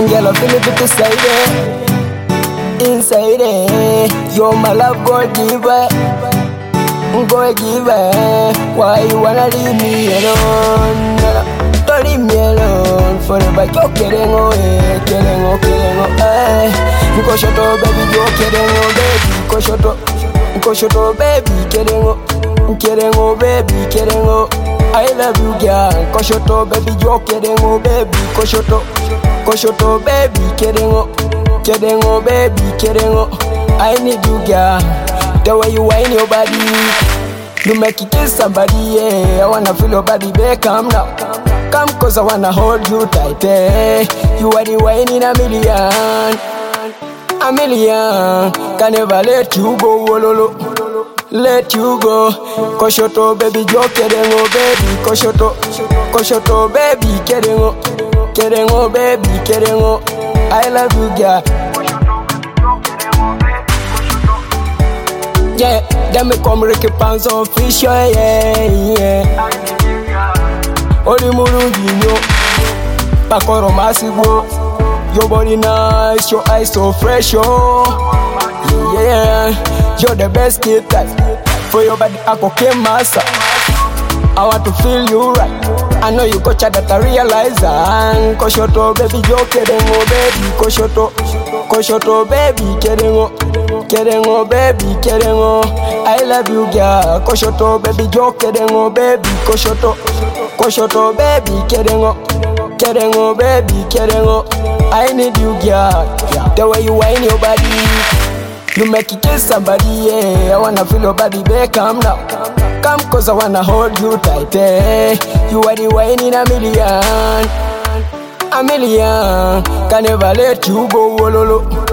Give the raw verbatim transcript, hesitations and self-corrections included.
Girl, I feel it beside it, inside it. You're my love, go give it, go give it. Why you wanna leave me alone? Don't leave me alone forever. You're kidding, oh, eh, kidding, oh, kidding, oh, eh. Go shut up, baby, you're kidding, oh, baby. Go shut up, go shut up, baby, kidding, oh, kidding, oh, baby, kidding, oh. I love you, girl. Go shut up, baby, you're kidding, oh, baby. Go shut up, go shut up, baby, kidding, oh, kidding, oh, baby, kidding, oh. I need you, girl. The way you whine your body, you make it kiss somebody, yeah. I wanna feel your body, babe, come now. Come cause I wanna hold you tight, eh. You are the wine in a million, a million. Can never let you go, wololo. Let you go. Koshoto, baby, you're kidding, oh, baby. Koshoto, Koshoto, baby, kidding, oh, kidding, oh, baby, kidding, oh. I love you, girl. Yeah, then me come Ricky Pants on fish, yeah, yeah. Oli murunginyo, pakoro masibo. Your body nice, your eyes so fresh, oh. Yeah, you're the best kid type. For your body, I go came master. I want to feel you right. I know you got that I realize that. Koshoto, baby, you're kidding, oh, baby. Koshoto, Koshoto, baby, kidding, oh, kidding, oh, baby, kidding, oh. I love you, girl. Koshoto, baby, you're kidding, oh, baby. Koshoto, Koshoto, baby, kidding, oh, kidding, oh, baby, kidding, oh. I need you, girl. The way you whine your body, you make it kiss somebody, yeah. I wanna feel your body, babe, come now. Come cause I wanna hold you tight, eh. You are the wine in a million, a million. Can never let you go, wololo.